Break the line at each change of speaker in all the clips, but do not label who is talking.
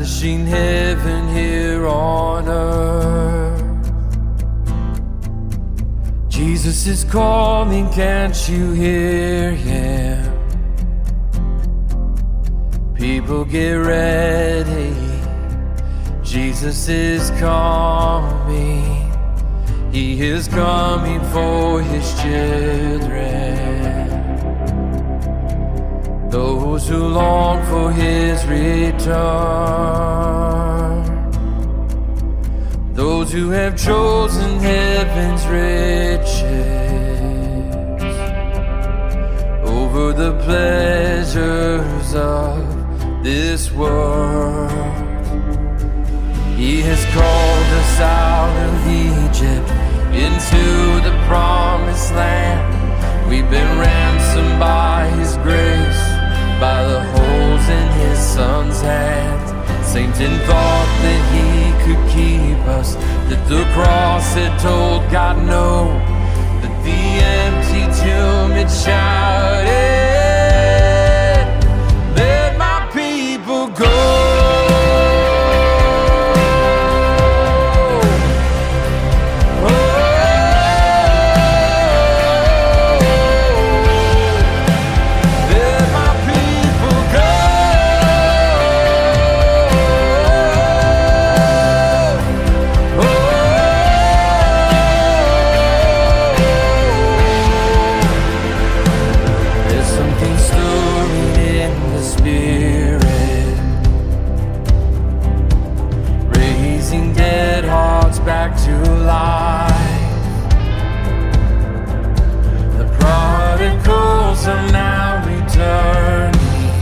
establishing heaven here on earth. Jesus is calling, can't you hear him? People get ready, Jesus is coming. He is coming for his children, those who long for his return, those who have chosen heaven's riches over the pleasures of this world. He has called us out of Egypt into the promised land. We've been ransomed by his grace, by the holes in his son's hands. Satan thought that he could keep us, that the cross had told God no, that the empty tomb had shouted, let my people go. Back to life. The prodigals are now returning.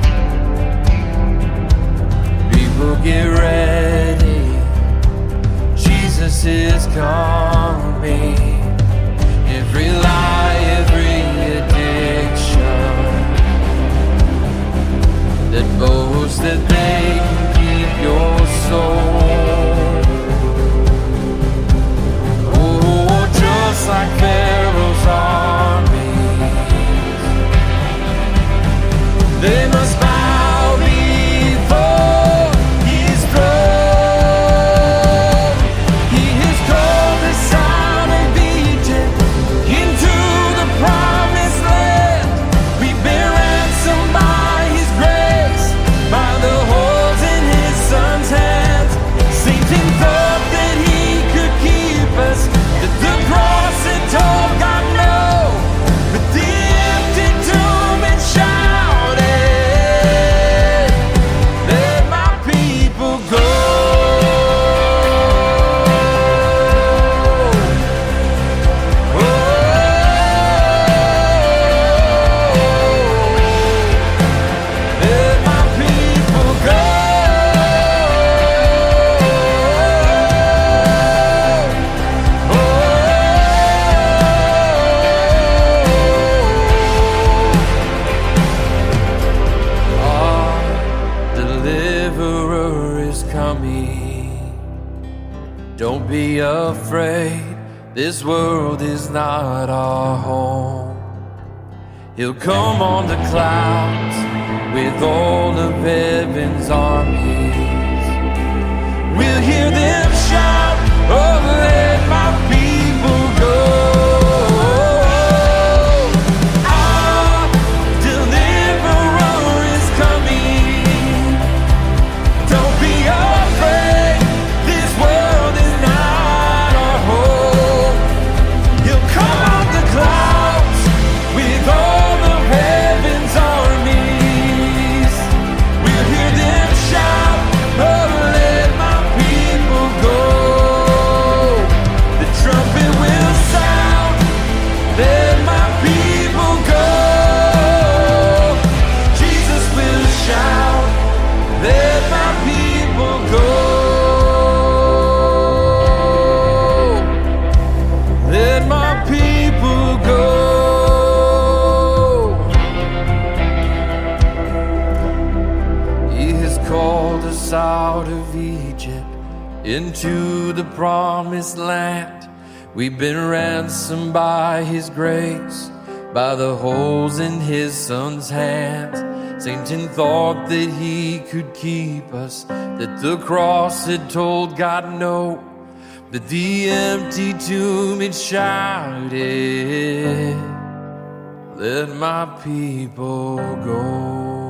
People get ready, Jesus is coming. Every lie, every addiction that boasts that they can keep your soul, like Pharaoh's armies, they must bow before his throne. He has called us out of Egypt into the promised land. We've been ransomed by his grace, by the holes in his son's hands. Satan thought that he could keep us, that the cross had told God no, but the empty tomb had shouted, let my people go. Oh, let my people go. Don't be afraid, this world is not our home. He'll come on the clouds with all of heaven's armies. We'll hear them shout, oh, let my people go. Our deliverer is coming. Don't be afraid, this world is not our home. He'll come on the clouds with all of heaven's armies. We'll hear them shout, oh, let my people go. The trumpet will sound, let my people go. Jesus will shout, let my people go. Let my people go. He has called us out of Egypt into the promised land. We've been ransomed by his grace, by the holes in his son's hands. Satan thought that he could keep us, that the cross had told God no, that the empty tomb had shouted, let my people go.